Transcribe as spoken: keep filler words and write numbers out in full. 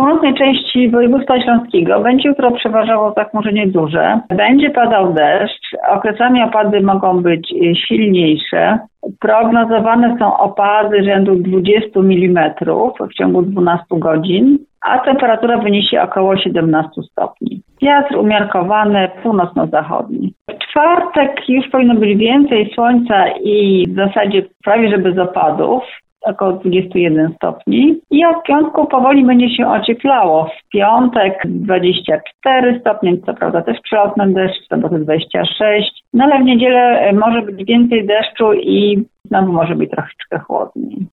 północnej części województwa śląskiego będzie jutro przeważało zachmurzenie duże. Będzie padał deszcz. Okresami opady mogą być silniejsze. Prognozowane są opady rzędu dwadzieścia milimetrów w ciągu dwunastu godzin, a temperatura wyniesie około siedemnaście stopni. Wiatr umiarkowany, północno-zachodni. W czwartek już powinno być więcej słońca i w zasadzie prawie że bez opadów, około dwadzieścia jeden stopni. I od piątku powoli będzie się ocieplało. W piątek dwadzieścia cztery stopnie, co prawda też przelotny deszcz, w sobotę dwadzieścia sześć. No ale w niedzielę może być więcej deszczu i znowu może być troszeczkę chłodniej.